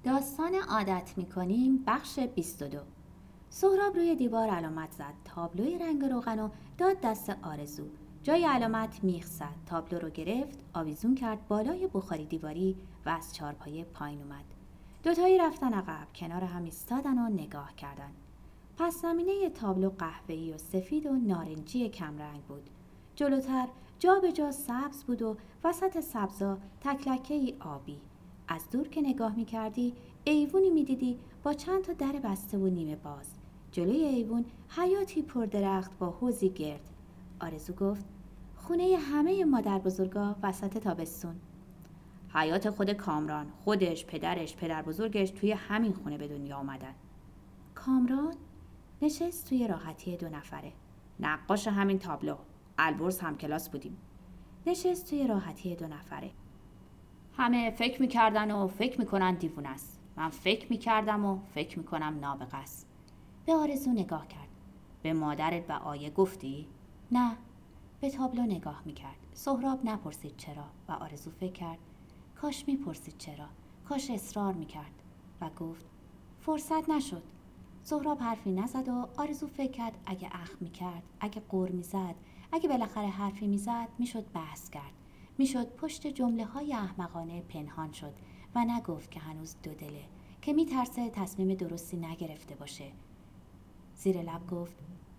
داستان عادت میکنیم بخش 22. سهراب روی دیوار علامت زد. تابلوی رنگ روغن و داد دست آرزو. جای علامت میخ زد. تابلو رو گرفت، آویزون کرد بالای بخاری دیواری و از چارپایه پایین اومد. دوتایی رفتن عقب، کنار هم ایستادن و نگاه کردن. پس زمینه تابلو قهوه‌ای و سفید و نارنجی کمرنگ بود. جلوتر جا به جا سبز بود و وسط سبزا تکلکه‌ای آبی. از دور که نگاه می‌کردی ایوونی می‌دیدی با چند تا در بسته و نیمه باز. جلوی ایوون حیاتی پردرخت با حوضی گرد. آرزو گفت خونه همه مادر بزرگا وسط تابستون. حیات خود کامران، خودش، پدرش، پدر بزرگش توی همین خونه به دنیا آمدن. کامران نشست توی راحتی 2 نفره. نقاش همین تابلو. البرز هم کلاس بودیم. نشست توی راحتی 2 نفره. همه فکر میکردن و فکر میکنن دیوونه است. من فکر میکردم و فکر میکنم نابغه است. به آرزو نگاه کرد. به مادرت و آیه گفتی؟ نه. به تابلو نگاه میکرد. سهراب نپرسید چرا و آرزو فکر کرد کاش میپرسید چرا. کاش اصرار میکرد و گفت فرصت نشد. سهراب حرفی نزد و آرزو فکر کرد اگه اخم میکرد، اگه غر میزد، اگه بالاخره حرفی میزد میشد بحث کرد. میشد پشت جمله های احمقانه پنهان شد و نگفت که هنوز 2 دله، که میترسه تصمیم درستی نگرفته باشه. زیر لب گفت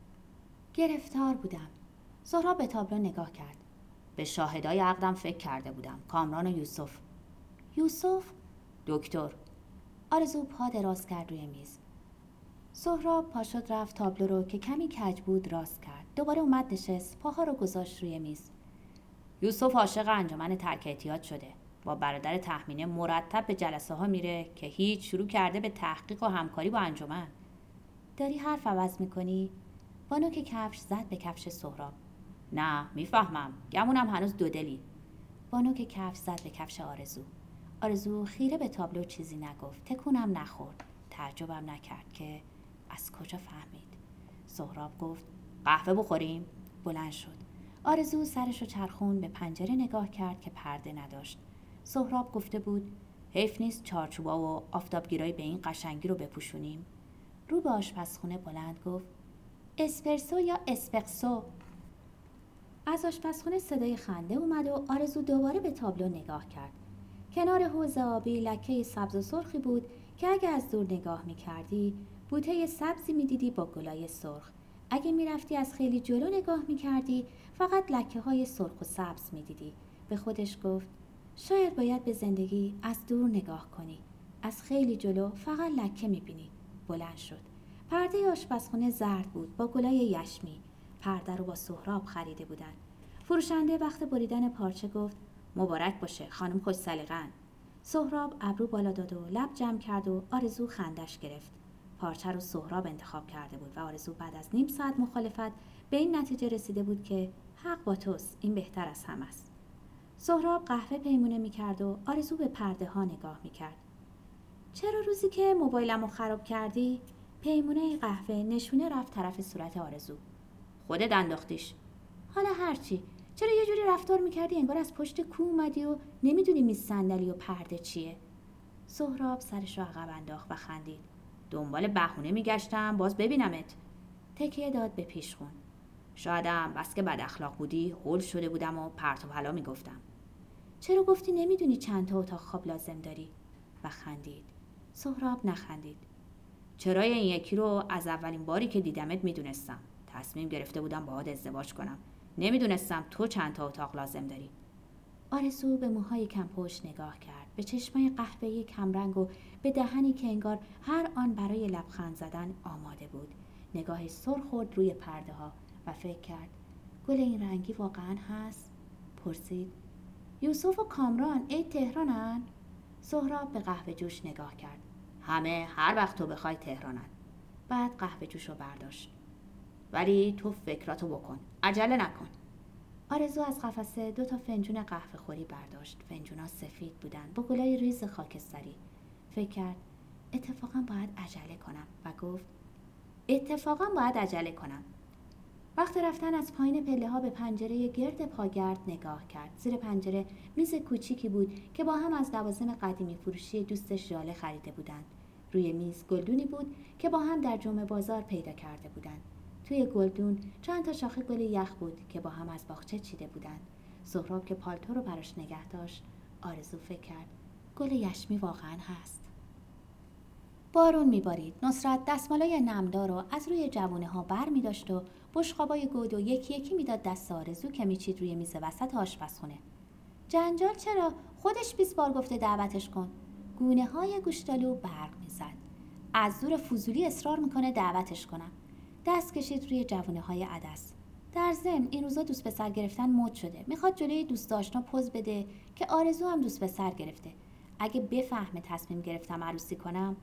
گرفتار بودم. سهراب به تابلو نگاه کرد. به شاهدای عقدم فکر کرده بودم. کامران و یوسف. یوسف؟ دکتر. آرزو پا دراز کرد روی میز. سهراب پا شد رفت تابلو رو که کمی کج بود راست کرد. دوباره اومد نشست، پاها رو گذاشت روی میز. یوسف عاشق انجمن ترک اعتیاد شده. با برادر تهمینه مرتب به جلسه ها میره که هیچ شروع کرده به تحقیق و همکاری با انجمن. داری حرف عوض میکنی؟ بانو که کفش زد به کفش سهراب. نه میفهمم، گمونم هنوز 2 دلی. بانو که کفش زد به کفش آرزو. آرزو خیره به تابلو چیزی نگفت، تکونم نخورد، تعجبم نکرد که از کجا فهمید. سهراب گفت قهوه بخوریم؟ بلند شد. آرزو سرشو چرخون، به پنجره نگاه کرد که پرده نداشت. سهراب گفته بود حیف نیست چارچوبا و آفتابگیرایی به این قشنگی رو بپوشونیم. رو به آشپزخونه بلند گفت اسپرسو یا اسپرسو؟ از آشپزخونه صدای خنده اومد و آرزو دوباره به تابلو نگاه کرد. کنار حوض آبی لکه سبز و سرخی بود که اگه از دور نگاه می‌کردی بوته سبزی می‌دیدی با گلای سرخ. اگه می‌رفتی از خیلی جلو نگاه می‌کردی فقط لکه‌های سرخ و سبز می‌دیدی. به خودش گفت شاید باید به زندگی از دور نگاه کنی. از خیلی جلو فقط لکه می‌بینی. بلند شد. پرده آشپزخونه زرد بود با گلای یشمی. پرده رو با سهراب خریده بودن. فروشنده وقت بریدن پارچه گفت مبارک باشه خانم، خوش سلیقه‌ان. سهراب ابرو بالا داد و لب جمع کرد و آرزو خندش گرفت. پارچه رو سهراب انتخاب کرده بود و آرزو بعد از نیم ساعت مخالفت به این نتیجه رسیده بود که حق با توست، این بهتر از همه است. سهراب قهوه پیمونه می‌کرد و آرزو به پرده ها نگاه می‌کرد. چرا روزی که موبایلمو خراب کردی؟ پیمونه قهوه نشونه رفت طرف صورت آرزو. خودت انداختیش. حالا هرچی، چرا یه جوری رفتار میکردی انگار از پشت کوه اومدی و نمیدونی میز صندلی و پرده چیه؟ سهراب سرش رو عقب انداخت و خندید. دنبال بهونه میگشتم باز ببینمت. تکیه داد به پیشخون. شایدم بس که بد اخلاق بودی هول شده بودم و پرت و پلا میگفتم. چرا گفتی نمیدونی چند تا اتاق خواب لازم داری؟ و خندید. سهراب نخندید. چرای این یکی رو از اولین باری که دیدمت میدونستم. تصمیم گرفته بودم باهات ازدواج کنم. نمیدونستم تو چند تا اتاق لازم داری. آرزو به موهای کم پشت نگاه کرد، به چشمای قهوه‌ای کمرنگ و به دهنی که انگار هر آن برای لبخند زدن آماده بود. نگاه سر خورد روی پرده ها و فکر کرد گل این رنگی واقعا هست؟ پرسید یوسف و کامران عید تهرانن؟ سهراب به قهوه جوش نگاه کرد. همه هر وقت تو بخوای تهرانن. بعد قهوه جوش رو برداشت. ولی تو فکراتو بکن، عجله نکن. آرزو از قفسه 2 تا فنجون قهوه خوری برداشت. فنجونا سفید بودن با گلای ریز خاکستری. فکر کرد اتفاقا باید عجله کنم و گفت اتفاقا باید عجله کنم. وقت رفتن از پایین پله‌ها به پنجره گرد پاگرد نگاه کرد. زیر پنجره میز کوچیکی بود که با هم از لوازم قدیمی فروشی دوستش ژاله خریده بودند. روی میز گلدونی بود که با هم در جمعه بازار پیدا کرده بودند. توی گلدون چند تا شاخه گل یخ بود که با هم از باغچه چیده بودند. سهراب که پالتو رو براش نگه داشت، آرزو فکر کرد گل یشمی واقعاً هست. بارون میبارید. نصرت دستمالای نمدار رو از روی جوونه ها بر می داشت و بشقابای گود و یکی یکی میداد دست آرزو که میچید روی میز وسط آشپزخونه. جنجال چرا؟ خودش 20 بار گفته دعوتش کن. گونه های گوشتالو برق میزد. از زور فضولی اصرار میکنه دعوتش کنم. دست کشید روی جوونه های عدس. در ضمن این روزا دوست پسر گرفتن مد شده. میخواد جلوی دوست آشنا پوز بده که آرزو هم دوست پسر گرفته. اگه بفهمه تصمیم گرفتم عروسی کنم.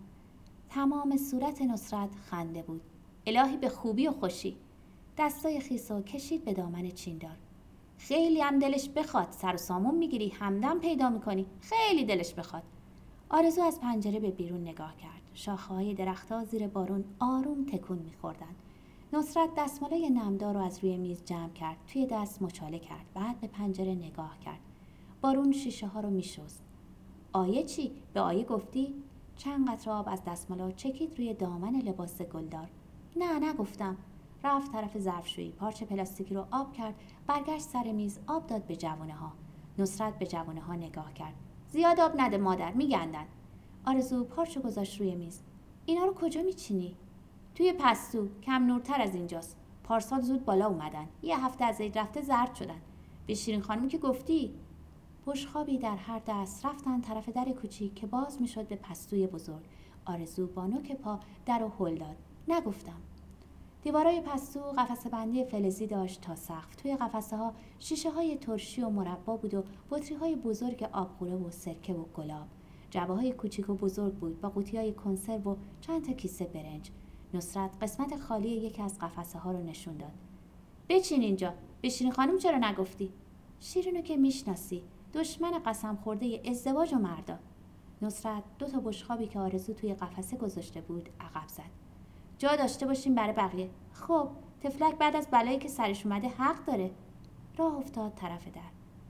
تمام صورت نصرت خنده بود. الهی به خوبی و خوشی. دستای خیسو کشید به دامن چیندار. خیلی هم دلش بخواد سر و سامون میگیری، همدم پیدا میکنی. خیلی دلش بخواد. آرزو از پنجره به بیرون نگاه کرد. شاخه‌های درخت‌ها زیر بارون آروم تکون می‌خوردند. نصرت دستمالای نمدار رو از روی میز جمع کرد. توی دست مچاله کرد. بعد به پنجره نگاه کرد. بارون شیشه‌ها رو می‌شست. آیه چی؟ به آیه گفتی؟ چند قطره آب از دستمالا چکید روی دامن لباس گلدار. نه نگفتم. رفت طرف ظرفشویی، پارچه پلاستیکی رو آب کرد، برگشت سر میز، آب داد به جوانه‌ها. نصرت به جوانه‌ها نگاه کرد. زیاد آب نده مادر، میگندن. آرزو پارچه گذاشت روی میز. اینا رو کجا میچینی؟ توی پستو، کم نورتر از اینجاست. پارسال زود بالا اومدن. یه هفته از عید رفته زرد شدن. به شیرین خانم که گفتی؟ بشقابی در هر دست رفتن طرف در کوچیک که باز میشد به پستوی بزرگ. آرزو با نوک پا در رو هل داد. نگفتم. دیوارای پستو قفسه بندی فلزی داشت تا سقف. توی قفسه ها شیشه های ترشی و مربا بود و بطری های بزرگ آبغوره و سرکه و گلاب. جعبه های کوچیک و بزرگ بود با قوطی های کنسرو و چند تا کیسه برنج. نصرت قسمت خالی یکی از قفسه ها رو نشون داد. بچین اینجا. به شیرین خانم چرا نگفتی؟ شیرینو که میشناسی، دشمن قسم خورده ازدواج و مردا. نصرت 2 تا بشقابی که آرزو توی قفسه گذاشته بود عقب زد. جا داشته باشیم برای بقیه. خب تفلک بعد از بلایی که سرش اومده حق داره. راه افتاد طرف در.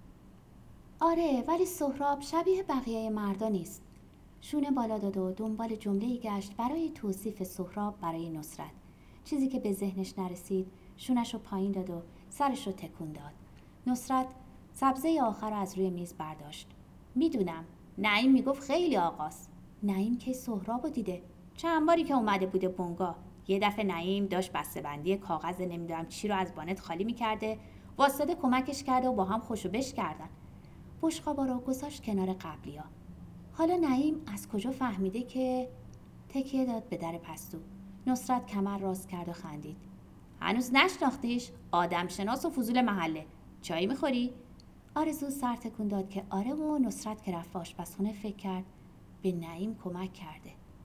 آره ولی سهراب شبیه بقیه مردا نیست. شونه بالا داد و دنبال جمله‌ای گشت برای توصیف سهراب برای نصرت. چیزی که به ذهنش نرسید شونش رو پایین داد و سرش رو تکون داد. نصرت سبزه آخر رو از روی میز برداشت. میدونم. نعیم میگفت خیلی آقاست. نعیم که سهراب رو دیده. چند باری که اومده بوده بونگا. یه دفعه نعیم داشت بسته‌بندی کاغذ نمیدونم چی رو از وانت خالی میکرده. واسطه کمکش کرده و با هم خوشو بش کردن. بشقابا رو گذاشت کنار قبلیا. حالا نعیم از کجا فهمیده که تکیه داد به در پستو. نصرت کمر راست کرد و خندید. هنوز نشناختیش؟ آدم شناس و فضول محله. چای میخوری؟ آرزو سر تکون داد که آره و نصرت که رفت آشپزخونه فکر کرد به نعیم کمک کرده.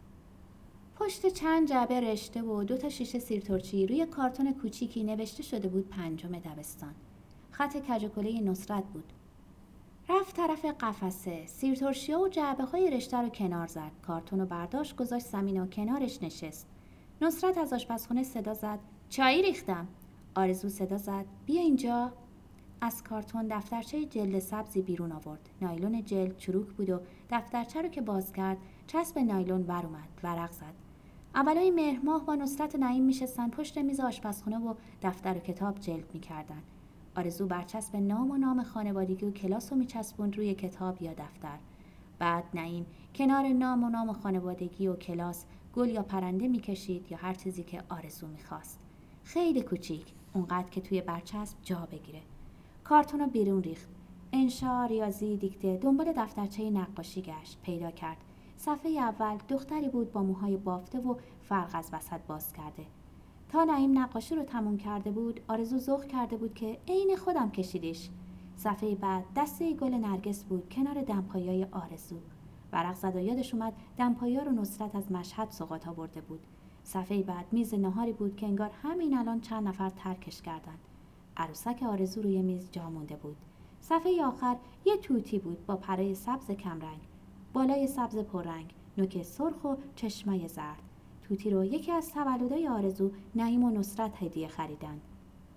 پشت چند جعبه رشته و 2 تا شیشه سیرترچی روی کارتون کوچیکی نوشته شده بود 5 دبستان. خط کج و کله نصرت بود. رفت طرف قفسه، سیرترشی‌ها و جعبه‌های رشته رو کنار زد. کارتون رو برداشت گذاشت زمین و کنارش نشست. نصرت از آشپزخونه صدا زد چای ریختم. آرزو صدا زد بیا اینجا. از کارتون دفترچه جلد سبزی بیرون آورد. نایلون جلد چروک بود و دفترچه رو که باز کرد چسب نایلون ور اومد. ورق زد. اولای مهر ماه با نصرت و نعیم میشستن پشت میز آشپزخونه و دفتر و کتاب جلد میکردن. آرزو برچسب نام و نام خانوادگی و کلاس رو میچسبوند روی کتاب یا دفتر. بعد نعیم کنار نام و نام خانوادگی و کلاس گل یا پرنده میکشید یا هر چیزی که آرزو میخواست. خیلی کوچیک، اونقدر که توی برچسب جا بگیره. کارتون رو بیرون ریخت. انشا، ریاضی، دیکته دنبال دفترچه نقاشی گشت. پیدا کرد. صفحه اول دختری بود با موهای بافته و فرق از وسط باز کرده. تا نعیم نقاشی رو تموم کرده بود آرزو ذوق کرده بود که عین خودم کشیدش. صفحه بعد دسته گل نرگس بود کنار دمپایای آرزو. ورق زد و یادش اومد دمپایا رو نصرت از مشهد سوغات آورده بود. صفحه بعد میز نهاری بود که انگار همین الان چند نفر ترکش کردند. عروسک آرزو روی میز جا مونده بود. صفحه آخر یه توتی بود با پره سبز کمرنگ، بالای سبز پررنگ، نوک سرخ و چشمای زرد. توتی رو یکی از تولدای آرزو، نعیم و نصرت هدیه خریدن.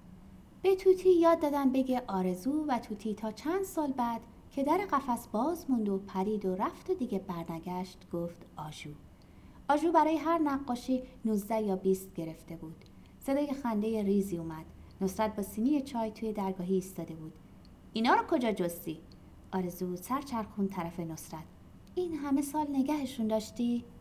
به توتی یاد دادن بگه آرزو و توتی تا چند سال بعد که در قفس باز موند و پرید و رفت و دیگه برنگشت گفت آژو. آژو برای هر نقاشی 19 یا 20 گرفته بود. صدای خنده ریزی اومد. نصرت با سینی چای توی درگاهی ایستاده بود. اینا رو کجا جستی؟ آرزو سر چرخوند طرف نصرت. این همه سال نگهشون داشتی؟